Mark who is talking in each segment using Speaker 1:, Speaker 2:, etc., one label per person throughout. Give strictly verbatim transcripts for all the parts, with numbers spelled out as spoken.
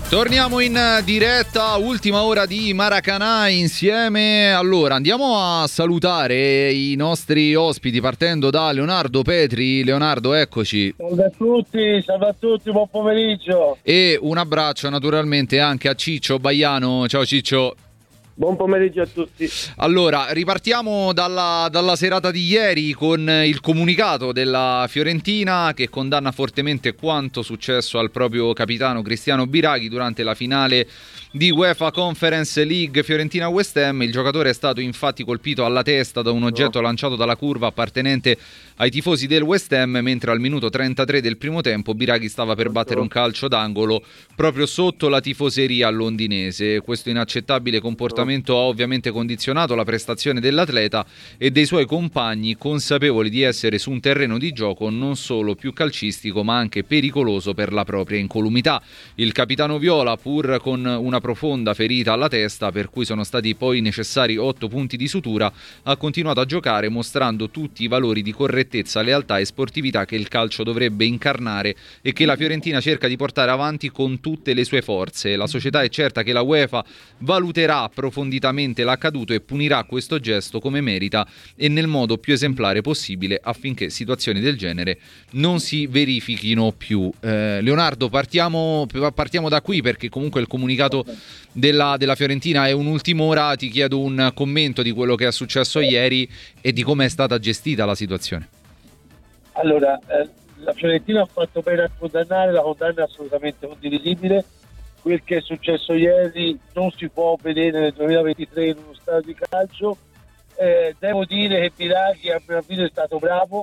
Speaker 1: Torniamo in diretta, ultima ora di Maracanã insieme. Allora, andiamo a salutare i nostri ospiti partendo da Leonardo Petri. Leonardo, eccoci.
Speaker 2: Salve a tutti, salve a tutti, buon pomeriggio.
Speaker 1: E un abbraccio naturalmente anche a Ciccio Baiano. Ciao Ciccio.
Speaker 2: Buon pomeriggio a tutti.
Speaker 1: Allora, ripartiamo dalla, dalla serata di ieri con il comunicato della Fiorentina che condanna fortemente quanto successo al proprio capitano Cristiano Biraghi durante la finale di UEFA Conference League Fiorentina-West Ham. Il giocatore è stato infatti colpito alla testa da un oggetto lanciato dalla curva appartenente ai tifosi del West Ham, mentre al minuto trentatré del primo tempo Biraghi stava per battere un calcio d'angolo proprio sotto la tifoseria londinese. Questo inaccettabile comportamento ha ovviamente condizionato la prestazione dell'atleta e dei suoi compagni, consapevoli di essere su un terreno di gioco non solo più calcistico ma anche pericoloso per la propria incolumità. Il capitano viola, pur con una profonda ferita alla testa per cui sono stati poi necessari otto punti di sutura, ha continuato a giocare mostrando tutti i valori di correttezza, lealtà e sportività che il calcio dovrebbe incarnare e che la Fiorentina cerca di portare avanti con tutte le sue forze. La società è certa che la UEFA valuterà approfonditamente l'accaduto e punirà questo gesto come merita e nel modo più esemplare possibile affinché situazioni del genere non si verifichino più. Eh, Leonardo, partiamo, partiamo da qui perché comunque il comunicato Della, della Fiorentina è un'ultima ora. Ti chiedo un commento di quello che è successo ieri e di come è stata gestita la situazione.
Speaker 2: Allora, eh, la Fiorentina ha fatto bene a condannare, la condanna è assolutamente condivisibile. Quel che è successo ieri non si può vedere nel duemilaventitré in uno stadio di calcio. Eh, devo dire che Biraghi a mio avviso è stato bravo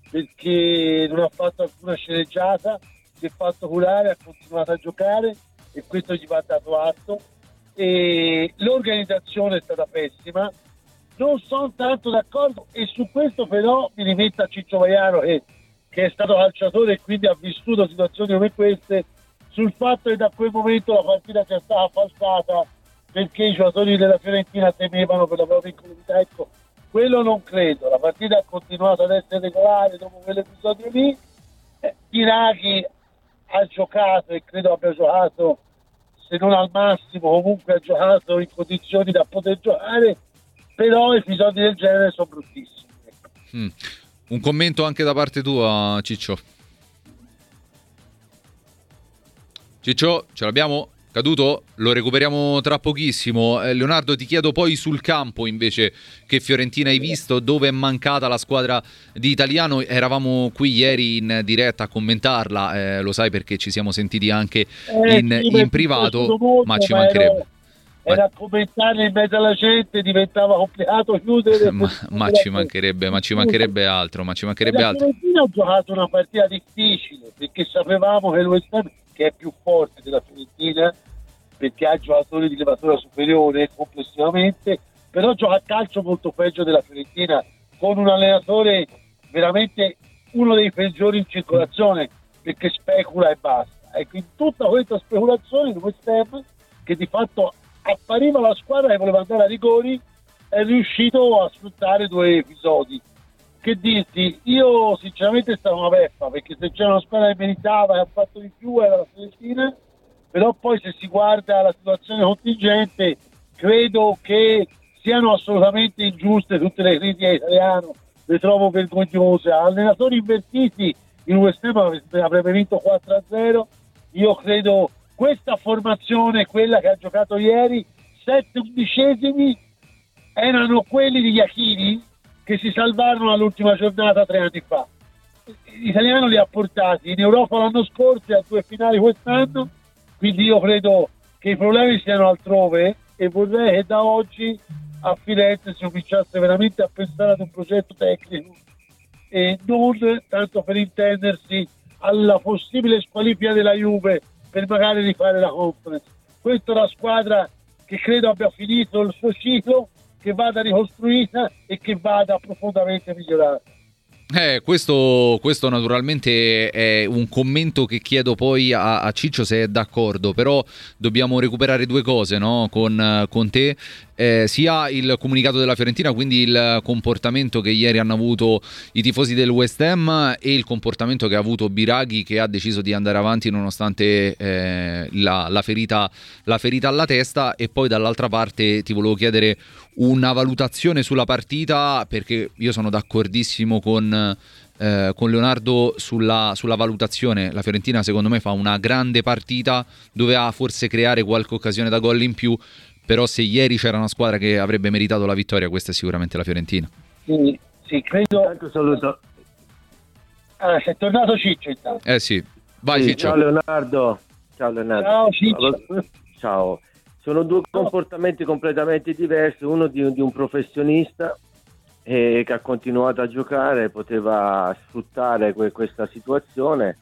Speaker 2: perché non ha fatto alcuna sceneggiata, si è fatto curare, ha continuato a giocare e questo gli va dato atto. E l'organizzazione è stata pessima, non sono tanto d'accordo e su questo però mi rimetto a Ciccio Baiano che, che è stato calciatore e quindi ha vissuto situazioni come queste, sul fatto che da quel momento la partita sia stata falsata perché i giocatori della Fiorentina temevano per la propria incolumità. Ecco, quello non credo, la partita ha continuato ad essere regolare dopo quell'episodio lì. eh, Biraghi ha giocato e credo abbia giocato, se non al massimo, comunque ha giocato in condizioni da poter giocare, però episodi del genere sono bruttissimi.
Speaker 1: Mm. Un commento anche da parte tua, Ciccio. Ciccio, ce l'abbiamo? Caduto? Lo recuperiamo tra pochissimo. eh, Leonardo, ti chiedo poi sul campo invece che Fiorentina hai visto, dove è mancata la squadra di Italiano. Eravamo qui ieri in diretta a commentarla, eh, lo sai perché ci siamo sentiti anche
Speaker 2: eh,
Speaker 1: in,
Speaker 2: sì,
Speaker 1: in privato,
Speaker 2: molto,
Speaker 1: ma ci
Speaker 2: ma
Speaker 1: mancherebbe.
Speaker 2: Era, era commentarli in mezzo alla gente, diventava complicato chiudere.
Speaker 1: Ma, ma ci mancherebbe, ma ci mancherebbe altro, ma ci mancherebbe
Speaker 2: la
Speaker 1: altro.
Speaker 2: Fiorentina ha giocato una partita difficile perché sapevamo che lo Ham, che è più forte della Fiorentina perché ha giocatori di levatura superiore complessivamente, però gioca a calcio molto peggio della Fiorentina con un allenatore veramente uno dei peggiori in circolazione perché specula e basta. E quindi tutta questa speculazione di West Ham, che di fatto appariva la squadra che voleva andare a rigori, è riuscito a sfruttare due episodi. Che dirti, io sinceramente è stata una beffa perché se c'era una squadra che meritava e ha fatto di più era la Fiorentina, però poi se si guarda la situazione contingente credo che siano assolutamente ingiuste tutte le critiche italiane, le trovo vergognose. Allenatori invertiti in West Ham avrebbe vinto quattro a zero. Io credo questa formazione, quella che ha giocato ieri, sette undicesimi erano quelli di Iachini che si salvarono all'ultima giornata tre anni fa. L'italiano li ha portati in Europa l'anno scorso e a due finali quest'anno, quindi io credo che i problemi siano altrove e vorrei che da oggi a Firenze si cominciasse veramente a pensare ad un progetto tecnico e non tanto per intendersi alla possibile squalifica della Juve per magari rifare la Conference. Questa è una squadra che credo abbia finito il suo ciclo, che vada ricostruita e che vada profondamente migliorata.
Speaker 1: Eh, questo, questo naturalmente è un commento che chiedo poi a, a Ciccio se è d'accordo, però dobbiamo recuperare due cose, no? con, con te, eh, sia il comunicato della Fiorentina, quindi il comportamento che ieri hanno avuto i tifosi del West Ham e il comportamento che ha avuto Biraghi, che ha deciso di andare avanti nonostante eh, la, la, ferita, la ferita alla testa. E poi dall'altra parte ti volevo chiedere una valutazione sulla partita, perché io sono d'accordissimo con, eh, con Leonardo sulla, sulla valutazione. La Fiorentina secondo me fa una grande partita, doveva forse creare qualche occasione da gol in più, però se ieri c'era una squadra che avrebbe meritato la vittoria, questa è sicuramente la Fiorentina.
Speaker 2: Sì, sì, credo.
Speaker 3: Intanto saluto.
Speaker 2: Ah, sei tornato Ciccio intanto.
Speaker 1: Eh sì, vai
Speaker 3: Sì,
Speaker 1: Ciccio.
Speaker 3: ciao Leonardo. Ciao Leonardo.
Speaker 2: Ciao Ciccio.
Speaker 3: Ciao. Sono due comportamenti completamente diversi, uno di, di un professionista eh, che ha continuato a giocare, poteva sfruttare que- questa situazione,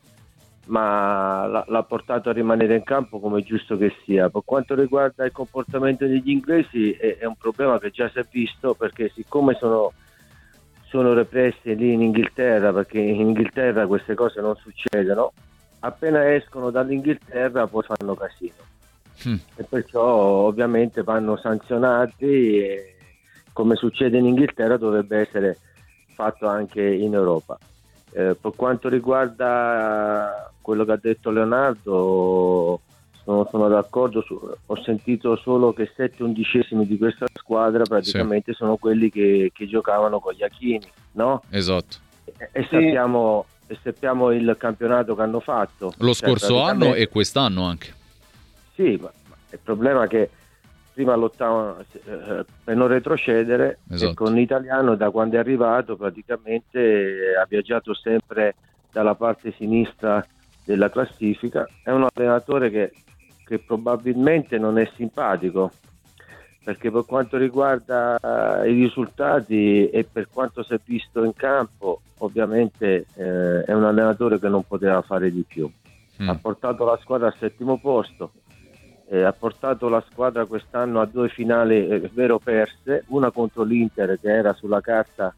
Speaker 3: ma l'ha, l'ha portato a rimanere in campo come è giusto che sia. Per quanto riguarda il comportamento degli inglesi è, è un problema che già si è visto, perché siccome sono, sono repressi lì in Inghilterra, perché in Inghilterra queste cose non succedono, appena escono dall'Inghilterra poi fanno casino. Mm. E perciò ovviamente vanno sanzionati e, come succede in Inghilterra, dovrebbe essere fatto anche in Europa. Eh, per quanto riguarda quello che ha detto Leonardo, sono, sono d'accordo su, ho sentito solo che sette undicesimi di questa squadra praticamente sì. sono quelli che, che giocavano con gli Achini, no?
Speaker 1: Esatto.
Speaker 3: E, e sappiamo, e sappiamo il campionato che hanno fatto
Speaker 1: lo cioè, scorso praticamente... anno e quest'anno anche. Sì,
Speaker 3: ma il problema è che prima lottavano eh, per non retrocedere, esatto. E con l'italiano da quando è arrivato praticamente ha viaggiato sempre dalla parte sinistra della classifica. È un allenatore che, che probabilmente non è simpatico, perché per quanto riguarda i risultati e per quanto si è visto in campo, ovviamente eh, è un allenatore che non poteva fare di più. Mm. Ha portato la squadra al settimo posto. Eh, ha portato la squadra quest'anno a due finali eh, vero perse, una contro l'Inter che era sulla carta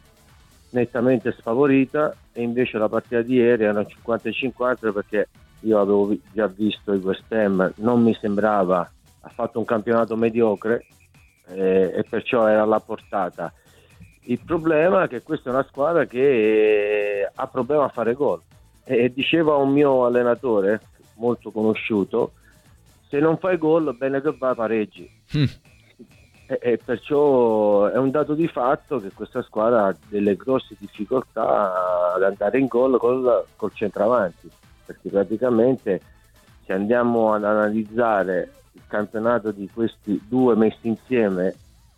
Speaker 3: nettamente sfavorita, e invece la partita di ieri era cinquanta cinquanta, perché io avevo vi- già visto il West Ham, non mi sembrava, ha fatto un campionato mediocre eh, e perciò era alla portata. Il problema è che questa è una squadra che eh, ha problema a fare gol, e, e diceva un mio allenatore molto conosciuto: se non fai gol, bene che va, pareggi. Mm. E, e perciò è un dato di fatto che questa squadra ha delle grosse difficoltà ad andare in gol col, col centravanti, perché praticamente se andiamo ad analizzare il campionato di questi due messi insieme,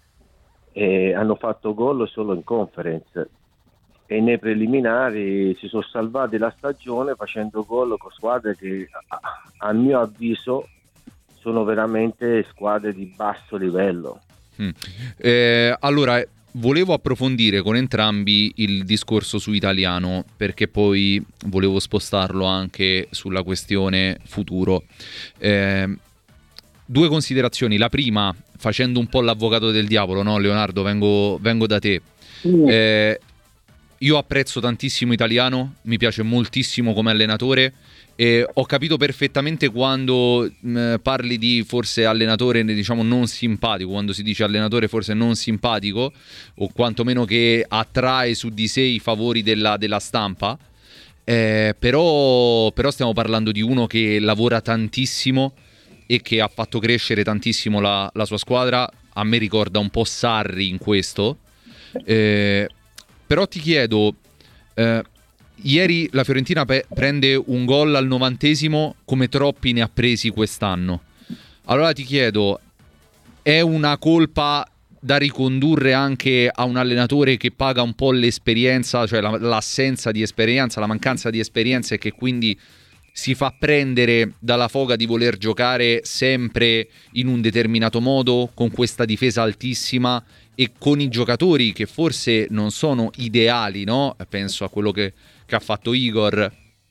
Speaker 3: eh, hanno fatto gol solo in conference, e nei preliminari si sono salvati la stagione facendo gol con squadre che a, a mio avviso sono veramente squadre di basso livello.
Speaker 1: Mm. Eh, allora, volevo approfondire con entrambi il discorso su italiano, perché poi volevo spostarlo anche sulla questione futuro. Eh, due considerazioni. La prima, facendo un po' l'avvocato del diavolo, no, Leonardo? Vengo, vengo da te. Mm. Eh, io apprezzo tantissimo Italiano, mi piace moltissimo come allenatore. E ho capito perfettamente quando mh, parli di forse allenatore, diciamo, non simpatico, quando si dice allenatore forse non simpatico, o quantomeno che attrae su di sé i favori della, della stampa, eh, però, però stiamo parlando di uno che lavora tantissimo e che ha fatto crescere tantissimo la, la sua squadra. A me ricorda un po' Sarri in questo, eh, però ti chiedo... Eh, Ieri la Fiorentina pe- prende un gol al novantesimo, come troppi ne ha presi quest'anno. Allora ti chiedo, è una colpa da ricondurre anche a un allenatore che paga un po' l'esperienza, cioè la- l'assenza di esperienza, la mancanza di esperienza, e che quindi si fa prendere dalla foga di voler giocare sempre in un determinato modo, con questa difesa altissima e con i giocatori che forse non sono ideali, no? Penso a quello che che ha fatto Igor,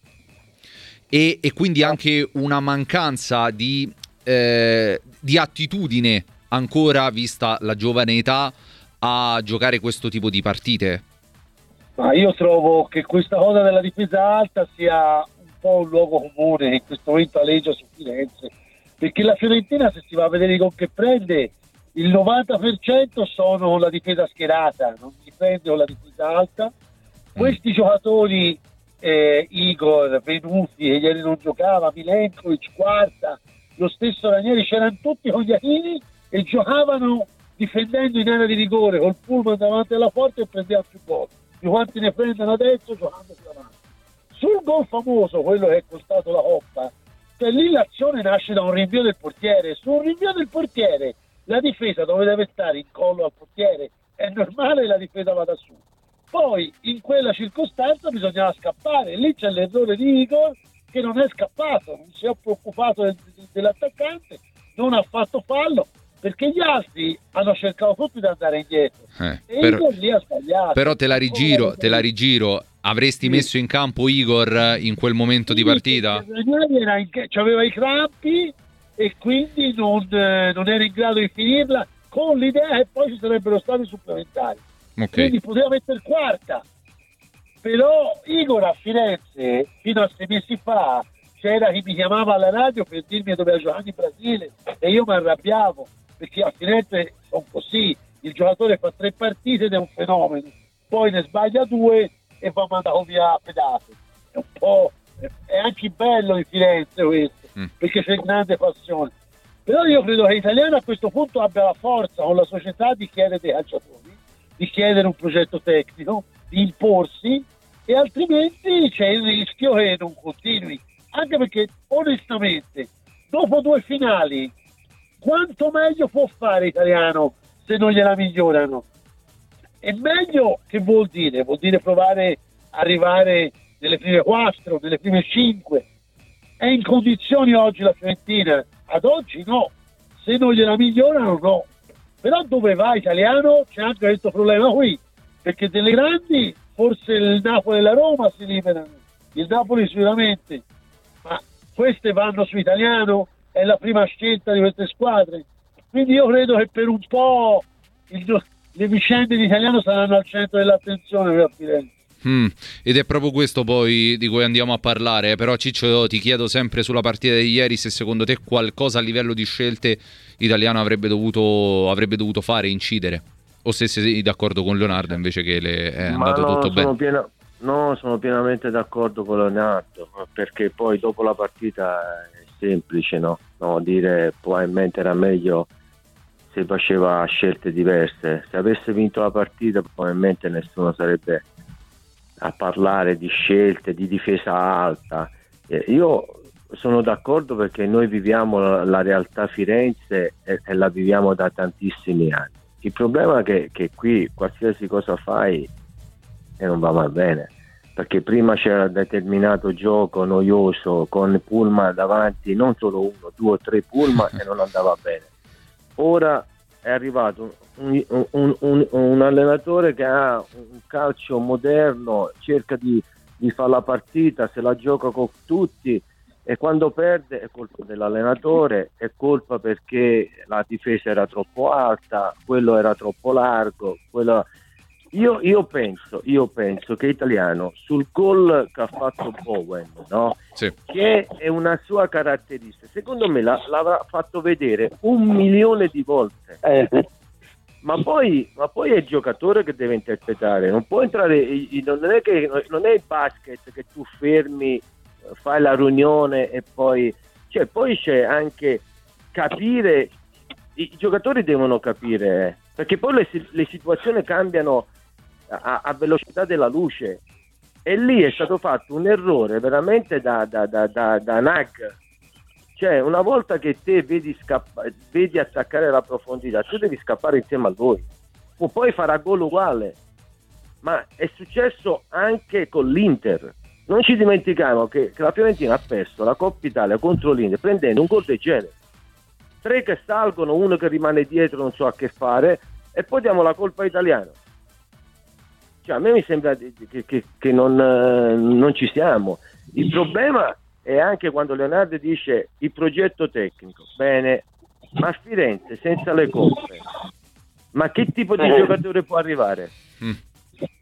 Speaker 1: e, e quindi anche una mancanza di, eh, di attitudine ancora, vista la giovane età, a giocare questo tipo di partite?
Speaker 2: Ma io trovo che questa cosa della difesa alta sia un po' un luogo comune che in questo momento aleggia su Firenze, perché la Fiorentina, se si va a vedere con che prende, il novanta per cento sono la difesa schierata, non si prende con la difesa alta. Questi mm. giocatori, eh, Igor, Venuti, che ieri non giocava, Milenkovic, Quarta, lo stesso Ranieri, c'erano tutti con gli Achini e giocavano difendendo in area di rigore col pullman davanti alla porta e prendeva più gol. Di quanti ne prendono adesso giocando più avanti. Sul gol famoso, quello che è costato la Coppa, cioè lì l'azione nasce da un rinvio del portiere. Su un rinvio del portiere la difesa dove deve stare in collo al portiere, è normale che la difesa vada su. Poi in quella circostanza bisognava scappare, lì c'è l'errore di Igor che non è scappato, non si è preoccupato del, dell'attaccante, non ha fatto fallo, perché gli altri hanno cercato tutti di andare indietro
Speaker 1: eh,
Speaker 2: e
Speaker 1: però,
Speaker 2: Igor lì ha sbagliato.
Speaker 1: Però te la rigiro, te la rigiro, avresti sì. messo in campo Igor in quel momento sì, di partita?
Speaker 2: Era in, aveva i crampi e quindi non, non era in grado di finirla, con l'idea che poi ci sarebbero stati supplementari. Okay. Quindi poteva mettere Quarta. Però Igor a Firenze fino a sei mesi fa c'era chi mi chiamava alla radio per dirmi che doveva giocare in Brasile e io mi arrabbiavo, perché a Firenze sono così, il giocatore fa tre partite ed è un fenomeno, poi ne sbaglia due e va mandato via a pedate. È un po', è anche bello in Firenze questo, mm. perché c'è grande passione. Però io credo che l'italiano a questo punto abbia la forza con la società di chiedere dei calciatori, di chiedere un progetto tecnico, di imporsi, e altrimenti c'è il rischio che non continui. Anche perché onestamente dopo due finali quanto meglio può fare l'italiano se non gliela migliorano? E meglio che vuol dire? Vuol dire provare a arrivare nelle prime quattro, nelle prime cinque. È in condizioni oggi la Fiorentina? Ad oggi no, se non gliela migliorano no. Però dove va italiano c'è anche questo problema qui, perché delle grandi forse il Napoli e la Roma si liberano, il Napoli sicuramente, ma queste vanno su italiano, è la prima scelta di queste squadre, quindi io credo che per un po' il, le vicende di italiano saranno al centro dell'attenzione per Firenze.
Speaker 1: Mm, ed è proprio questo poi di cui andiamo a parlare. Però Ciccio, ti chiedo sempre sulla partita di ieri se secondo te qualcosa a livello di scelte l'italiano avrebbe dovuto, avrebbe dovuto fare, incidere, o se sei d'accordo con Leonardo invece che le è andato
Speaker 3: no,
Speaker 1: tutto bene.
Speaker 3: Piena, no, sono pienamente d'accordo con Leonardo, perché poi dopo la partita è semplice, no? No, dire probabilmente era meglio se faceva scelte diverse. Se avesse vinto la partita probabilmente nessuno sarebbe a parlare di scelte, di difesa alta. Eh, io sono d'accordo perché noi viviamo la, la realtà Firenze e, e la viviamo da tantissimi anni. Il problema è che, che qui qualsiasi cosa fai e non va mai bene, perché prima c'era un determinato gioco noioso con pullman davanti, non solo uno, due o tre pullman e non andava bene. Ora è arrivato un, un, un, un allenatore che ha un calcio moderno, cerca di, di fare la partita, se la gioca con tutti, e quando perde è colpa dell'allenatore, è colpa perché la difesa era troppo alta, quello era troppo largo, quello... io, io penso io penso che Italiano sul gol che ha fatto Bowen, no?
Speaker 1: Sì.
Speaker 3: Che è una sua caratteristica, secondo me la, l'avrà fatto vedere un milione di volte, eh. ma poi ma poi è il giocatore che deve interpretare, non può entrare, non è che non è il basket che tu fermi, fai la riunione e poi cioè poi c'è anche capire, i giocatori devono capire, perché poi le, le situazioni cambiano a, a velocità della luce, e lì è stato fatto un errore veramente da da da da, da Nag. Cioè una volta che te vedi scappa, vedi attaccare la profondità, tu devi scappare insieme a lui, o poi farà gol uguale, ma è successo anche con l'Inter. Non ci dimentichiamo che, che la Fiorentina ha perso la Coppa Italia contro l'Inter prendendo un gol del genere. Tre che salgono, uno che rimane dietro, non so a che fare, e poi diamo la colpa italiana. Cioè, a me mi sembra che, che, che non, non ci siamo. Il problema è anche quando Leonardo dice il progetto tecnico. Bene, ma a Firenze senza le coppe, ma che tipo di giocatore può arrivare? Mm.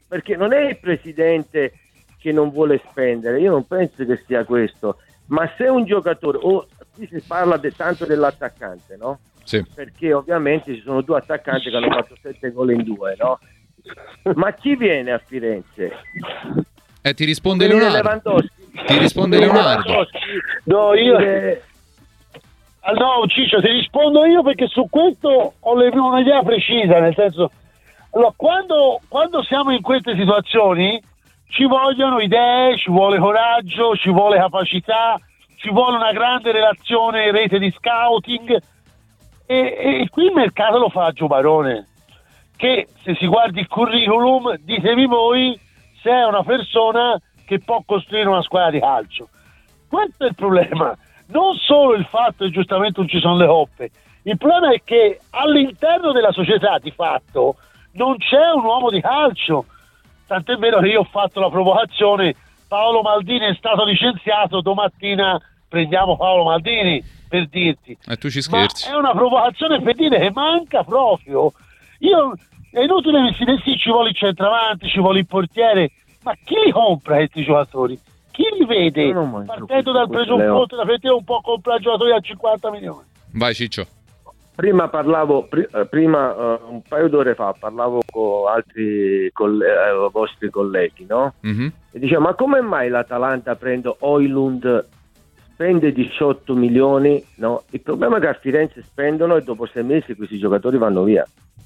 Speaker 3: perché non è il presidente che non vuole spendere, io non penso che sia questo, ma se un giocatore, o qui si parla de, tanto dell'attaccante, no?
Speaker 1: Sì.
Speaker 3: Perché ovviamente ci sono due attaccanti che hanno fatto sette gol in due, no? Ma chi viene a Firenze?
Speaker 1: Eh, ti risponde Leonardo. Ti risponde Leonardo.
Speaker 2: No, io... Ah, no, Ciccio, ti rispondo io perché su questo ho le, un'idea precisa, nel senso, allora, quando, quando siamo in queste situazioni ci vogliono idee, ci vuole coraggio, ci vuole capacità, ci vuole una grande relazione, rete di scouting, e, e qui il mercato lo fa Gio Barone, che se si guardi il curriculum, ditemi voi se è una persona che può costruire una squadra di calcio. Questo è il problema. Non solo il fatto che giustamente non ci sono le coppe, il problema è che all'interno della società di fatto non c'è un uomo di calcio, tant'è vero che io ho fatto la provocazione: Paolo Maldini è stato licenziato, domattina prendiamo Paolo Maldini, per dirti.
Speaker 1: E tu ci scherzi.
Speaker 2: Ma è una provocazione per dire che manca proprio. Io, è inutile che si dice ci vuole il centravanti, ci vuole il portiere, ma chi li compra questi giocatori? Chi li vede? Partendo dal presupposto da te un po' comprare giocatori a cinquanta milioni.
Speaker 1: Vai Ciccio.
Speaker 3: Prima parlavo, pr- prima uh, un paio d'ore fa parlavo con altri coll- eh, vostri colleghi, no? Mm-hmm. E dicevo, ma come mai l'Atalanta prende Højlund, spende diciotto milioni, no? Il problema è che a Firenze spendono e dopo sei mesi questi giocatori vanno via.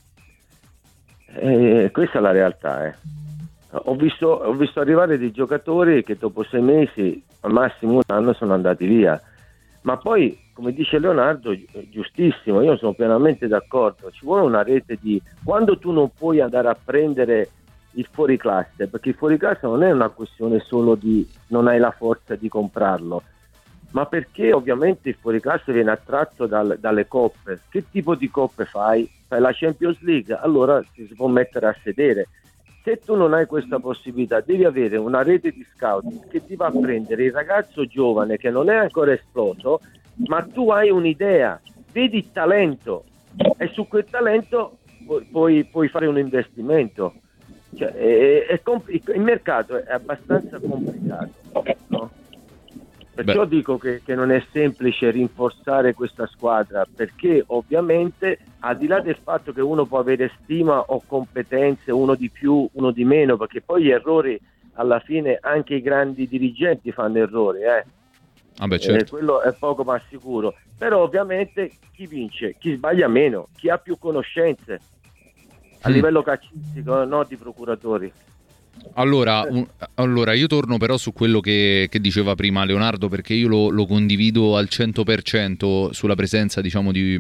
Speaker 3: E questa è la realtà, eh. Ho visto, ho visto arrivare dei giocatori che dopo sei mesi, al massimo un anno, sono andati via. Ma poi, come dice Leonardo, giustissimo, io sono pienamente d'accordo, ci vuole una rete di... Quando tu non puoi andare a prendere il fuoriclasse, perché il fuoriclasse non è una questione solo di non hai la forza di comprarlo, ma perché ovviamente il fuoriclasse viene attratto dal, dalle coppe. Che tipo di coppe fai? Fai la Champions League, allora ci si può mettere a sedere. Se tu non hai questa possibilità, devi avere una rete di scouting che ti va a prendere il ragazzo giovane che non è ancora esploso, ma tu hai un'idea, vedi il talento e su quel talento puoi, puoi, puoi fare un investimento. Cioè, è, è compl- il mercato è abbastanza complicato, no? Perciò Beh. dico che, che non è semplice rinforzare questa squadra, perché ovviamente al di là del fatto che uno può avere stima o competenze, uno di più, uno di meno, perché poi gli errori alla fine anche i grandi dirigenti fanno errori, eh.
Speaker 1: Ah beh, certo.
Speaker 3: eh, quello è poco ma sicuro, però ovviamente chi vince? Chi sbaglia meno, chi ha più conoscenze a mm. livello calcistico, no, di procuratori.
Speaker 1: Allora, un, allora, io torno però su quello che, che diceva prima Leonardo, perché io lo, lo condivido al cento per cento sulla presenza, diciamo, di,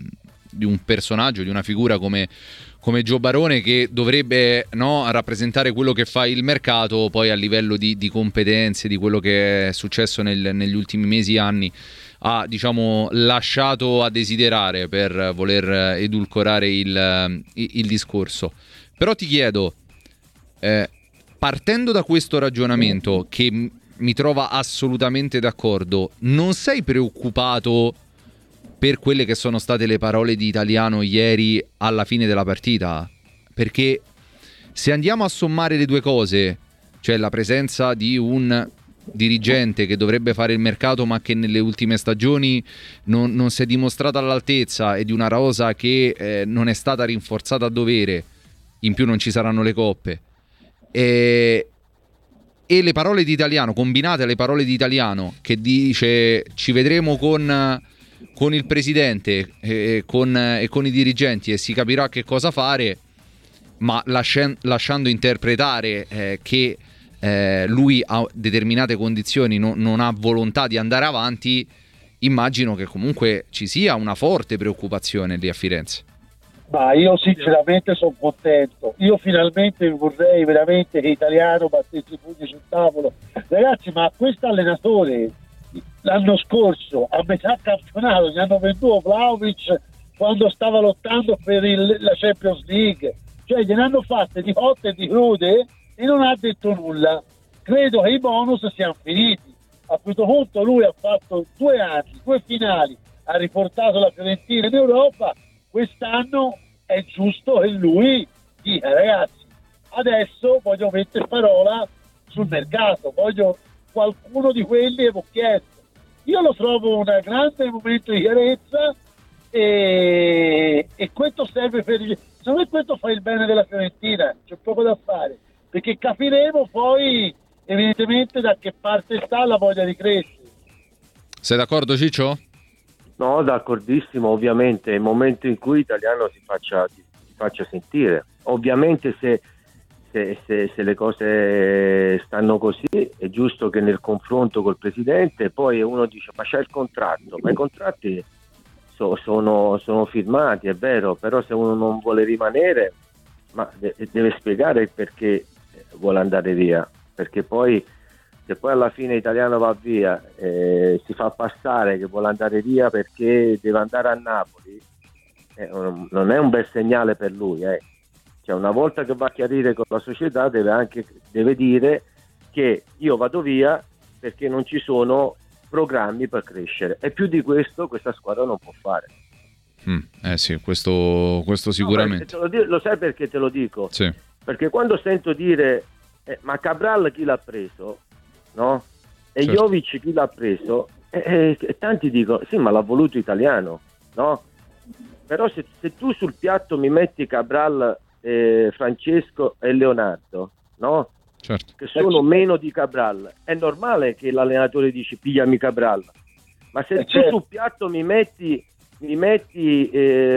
Speaker 1: di un personaggio, di una figura come, come Gio Barone, che dovrebbe, no, rappresentare quello che fa il mercato. Poi a livello di, di competenze, di quello che è successo nel, negli ultimi mesi e anni, ha, diciamo, lasciato a desiderare per voler edulcorare il, il, il discorso. Però ti chiedo, eh, partendo da questo ragionamento che m- mi trova assolutamente d'accordo, non sei preoccupato per quelle che sono state le parole di Italiano ieri alla fine della partita? Perché se andiamo a sommare le due cose, cioè la presenza di un dirigente che dovrebbe fare il mercato ma che nelle ultime stagioni non, non si è dimostrata all'altezza, e di una rosa che eh, non è stata rinforzata a dovere, in più non ci saranno le coppe, E, e le parole di Italiano, combinate alle parole di Italiano che dice ci vedremo con, con il presidente e con, e con i dirigenti e si capirà che cosa fare, ma lascia, lasciando interpretare eh, che eh, lui a determinate condizioni no, non ha volontà di andare avanti, immagino che comunque ci sia una forte preoccupazione lì a Firenze.
Speaker 2: Ma io sinceramente sono contento, io finalmente vorrei veramente che Italiano battesse i pugni sul tavolo. Ragazzi, ma questo allenatore l'anno scorso a metà campionato gli hanno venduto Vlahovic quando stava lottando per il, la Champions League, cioè gliene hanno fatte di cotte e di crude e non ha detto nulla. Credo che i bonus siano finiti. A questo punto lui ha fatto due anni, due finali, ha riportato la Fiorentina in Europa. Quest'anno è giusto che lui dica, ragazzi, adesso voglio mettere parola sul mercato, voglio qualcuno di quelli che ho chiesto. Io lo trovo un grande momento di chiarezza e, e questo serve per il, secondo me questo fa il bene della Fiorentina, c'è poco da fare, perché capiremo poi evidentemente da che parte sta la voglia di crescere.
Speaker 1: Sei d'accordo, Ciccio?
Speaker 3: No, d'accordissimo, ovviamente è il momento in cui l'italiano si faccia, si faccia sentire. Ovviamente se, se, se, se le cose stanno così è giusto che nel confronto col presidente poi uno dice ma c'è il contratto, ma i contratti so, sono, sono firmati, è vero, però se uno non vuole rimanere ma de- deve spiegare il perché vuole andare via, perché poi se poi alla fine l'italiano va via eh, si fa passare che vuole andare via perché deve andare a Napoli, eh, non è un bel segnale per lui, eh. Cioè, una volta che va a chiarire con la società deve anche deve dire che io vado via perché non ci sono programmi per crescere, e più di questo questa squadra non può fare.
Speaker 1: Mm, eh sì, questo, questo sicuramente.
Speaker 3: No, te lo, dico, lo sai perché te lo dico?
Speaker 1: Sì.
Speaker 3: Perché quando sento dire eh, ma Cabral chi l'ha preso? No? E
Speaker 1: Certo.
Speaker 3: Jovic chi l'ha preso? E, e, e tanti dicono sì, ma l'ha voluto italiano, no? Però se, se tu sul piatto mi metti Cabral, eh, Francesco e Leonardo, no?
Speaker 1: Certo.
Speaker 3: Che sono meno di Cabral, è normale che l'allenatore dice pigliami Cabral, ma se tu
Speaker 2: certo.
Speaker 3: sul piatto mi metti mi metti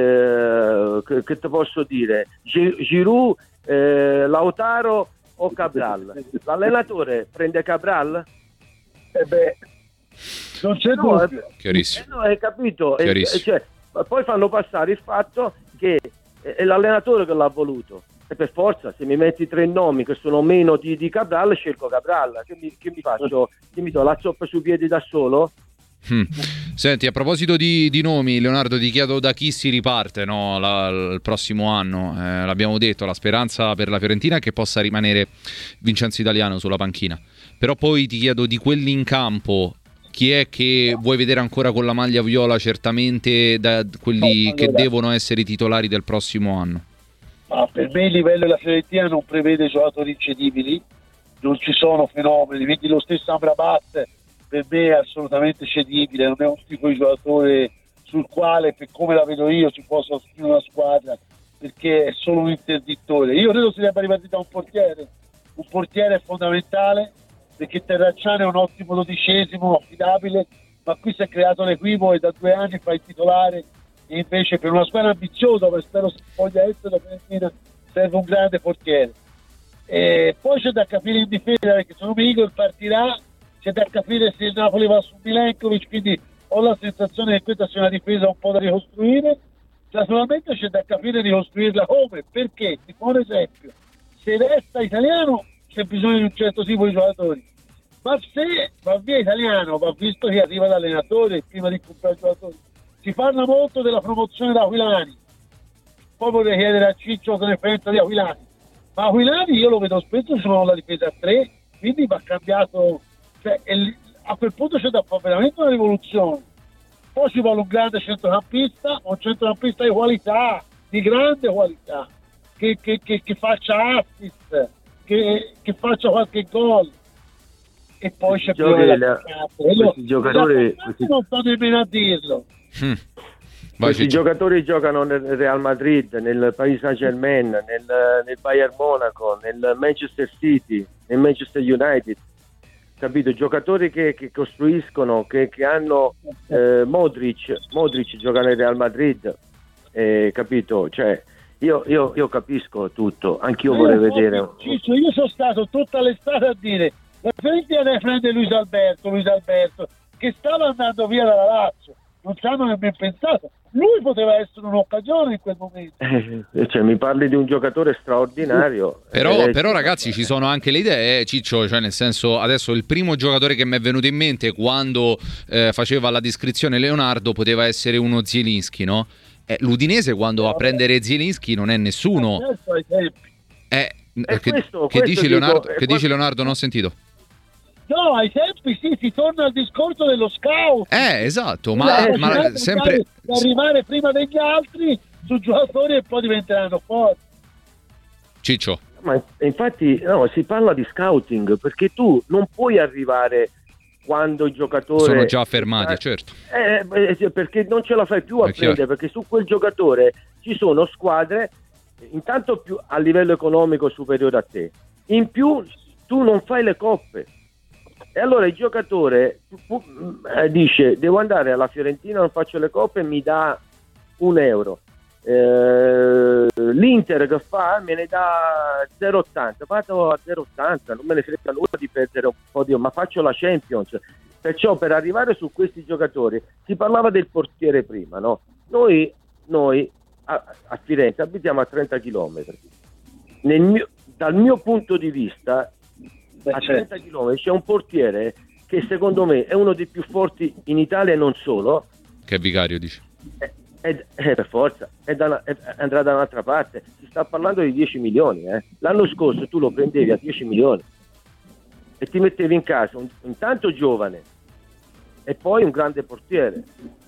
Speaker 3: eh, che, che ti posso dire Gi- Giroud, eh, Lautaro o Cabral, l'allenatore prende Cabral?
Speaker 2: Eh beh, non c'è
Speaker 3: no,
Speaker 2: dubbio.
Speaker 3: eh,
Speaker 1: Chiarissimo.
Speaker 3: eh, no, hai capito? Eh,
Speaker 1: Chiarissimo.
Speaker 3: eh, cioè, poi fanno passare il fatto che è l'allenatore che l'ha voluto, e per forza se mi metti tre nomi che sono meno di, di Cabral scelgo Cabral, che mi, che mi faccio? Che mi do la zoppa sui piedi da solo?
Speaker 1: Hmm. Senti, a proposito di, di nomi, Leonardo, ti chiedo da chi si riparte, no, la, il prossimo anno. Eh, l'abbiamo detto, la speranza per la Fiorentina è che possa rimanere Vincenzo Italiano sulla panchina, però poi ti chiedo di quelli in campo, chi è che vuoi vedere ancora con la maglia viola, certamente da quelli
Speaker 2: No, allora,
Speaker 1: che devono essere i titolari del prossimo anno?
Speaker 2: Ma per me il livello della Fiorentina non prevede giocatori incedibili, non ci sono fenomeni, vedi lo stesso Amrabat per me è assolutamente cedibile, non è un tipo di giocatore sul quale, per come la vedo io, si può sostenere una squadra, perché è solo un interdittore. Io credo si debba ripartire da un portiere, un portiere è fondamentale, perché Terracciano è un ottimo dodicesimo, affidabile, ma qui si è creato l'equivoco e da due anni fa il titolare, e invece per una squadra ambiziosa, come spero si voglia essere la Fiorentina, serve un grande portiere. E poi c'è da capire in difesa, perché se non mi dico partirà, c'è da capire se il Napoli va su Milenkovic, quindi ho la sensazione che questa sia una difesa un po' da ricostruire. Naturalmente c'è da capire ricostruirla come, perché, di buon esempio, se resta Italiano c'è bisogno di un certo tipo di giocatori, ma se va via Italiano va visto che arriva l'allenatore prima di comprare giocatori. Si parla molto della promozione da Aquilani, poi vorrei chiedere a Ciccio cosa ne pensa di Aquilani, ma Aquilani io lo vedo spesso sono la difesa a tre, quindi va cambiato, cioè, a quel punto c'è da fare veramente una rivoluzione. Poi ci vuole un grande centrocampista, un centrocampista di qualità, di grande qualità, che, che, che, che faccia assist, che, che faccia qualche gol. E poi c'è più la
Speaker 3: questi giocatori
Speaker 2: questi... non sto nemmeno a dirlo.
Speaker 1: Hmm.
Speaker 3: Questi giocatori giocano nel Real Madrid, nel Paris Saint-Germain, nel, nel Bayern Monaco, nel Manchester City, nel Manchester United. Capito? Giocatori che, che costruiscono, che, che hanno eh, Modric, Modric gioca nel Real Madrid, eh, capito? Cioè, io, io, io capisco tutto, anch'io vorrei vedere.
Speaker 2: Ciccio, io sono stato tutta l'estate a dire la Fiorentina deve prendere Luis Alberto, Luis Alberto, che stava andando via dalla Lazio, non ci hanno nemmeno pensato. Lui poteva essere un'occasione in quel momento.
Speaker 3: Eh, cioè, mi parli di un giocatore straordinario.
Speaker 1: Però,
Speaker 3: eh,
Speaker 1: però ragazzi, ci sono anche le idee, Ciccio, cioè nel senso, adesso il primo giocatore che mi è venuto in mente quando eh, faceva la descrizione Leonardo poteva essere uno Zielinski, no? Eh, L'Udinese quando va a prendere Zielinski non è nessuno. Eh,
Speaker 3: eh,
Speaker 1: che,
Speaker 3: questo,
Speaker 1: che,
Speaker 3: questo
Speaker 1: dici,
Speaker 3: dico,
Speaker 1: Leonardo,
Speaker 3: eh,
Speaker 1: che dici Leonardo? Non ho sentito.
Speaker 2: No, ai tempi sì, si torna al discorso dello scout.
Speaker 1: Eh, esatto, ma,
Speaker 2: eh,
Speaker 1: ma sempre...
Speaker 2: arrivare prima degli altri su giocatori e poi diventeranno forti.
Speaker 1: Ciccio.
Speaker 3: Ma infatti no, si parla di scouting, perché tu non puoi arrivare quando il giocatore
Speaker 1: sono già affermati,
Speaker 3: eh,
Speaker 1: certo,
Speaker 3: eh, perché non ce la fai più a
Speaker 1: è
Speaker 3: prendere,
Speaker 1: chiaro.
Speaker 3: perché su quel giocatore ci sono squadre intanto più a livello economico superiore a te, in più tu non fai le coppe, e allora il giocatore eh, dice devo andare alla Fiorentina, non faccio le coppe e mi dà un euro. Eh, l'Inter che fa me ne dà zero virgola ottanta, vado a zero virgola ottanta, non me ne frega nulla di perdere un po' di, ma faccio la Champions. Perciò per arrivare su questi giocatori, si parlava del portiere prima, no? Noi, noi a, a Firenze abitiamo a trenta chilometri. Nel mio, dal mio punto di vista, a trenta chilometri c'è un portiere che secondo me è uno dei più forti in Italia e non solo.
Speaker 1: Che è Vicario, dice.
Speaker 3: Eh, eh, eh, per forza, è da, è, andrà da un'altra parte. Si sta parlando di dieci milioni. Eh. L'anno scorso tu lo prendevi a dieci milioni e ti mettevi in casa un, intanto giovane e poi un grande portiere.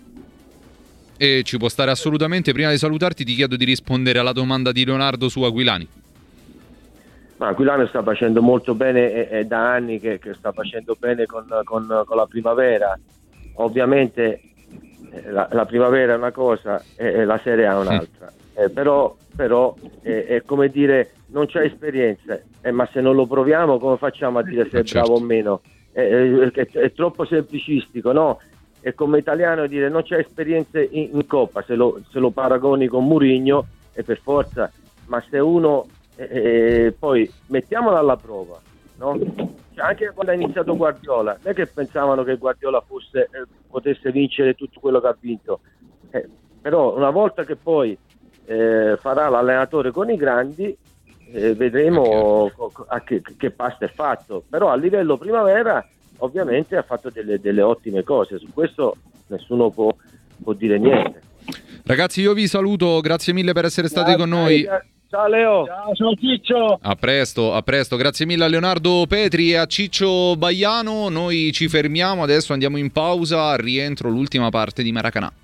Speaker 1: E ci può stare assolutamente. Prima di salutarti ti chiedo di rispondere alla domanda di Leonardo su Aquilani.
Speaker 3: Ma Aquilani sta facendo molto bene, è, è da anni che, che sta facendo bene con, con, con la Primavera. Ovviamente La, la Primavera è una cosa e la Serie A è un'altra, eh, però, però eh, è come dire non c'è esperienza, eh, ma se non lo proviamo come facciamo a dire se è
Speaker 1: certo.
Speaker 3: bravo o meno? Eh, è, è troppo semplicistico, no? È come italiano dire non c'è esperienza in, in Coppa, se lo, se lo paragoni con Mourinho è per forza, ma se uno eh, poi mettiamola alla prova, no? Anche quando ha iniziato Guardiola, non è che pensavano che Guardiola fosse, eh, potesse vincere tutto quello che ha vinto, eh, però una volta che poi eh, farà l'allenatore con i grandi eh, vedremo co- a che, che pasta è fatto, però a livello Primavera ovviamente ha fatto delle, delle ottime cose, su questo nessuno può, può dire niente.
Speaker 1: Ragazzi, io vi saluto, grazie mille per essere stati con noi.
Speaker 3: Ciao Leo.
Speaker 2: Ciao, sono Ciccio.
Speaker 1: A presto, a presto. Grazie mille a Leonardo Petri e a Ciccio Baiano. Noi ci fermiamo, adesso andiamo in pausa, al rientro l'ultima parte di Maracanã.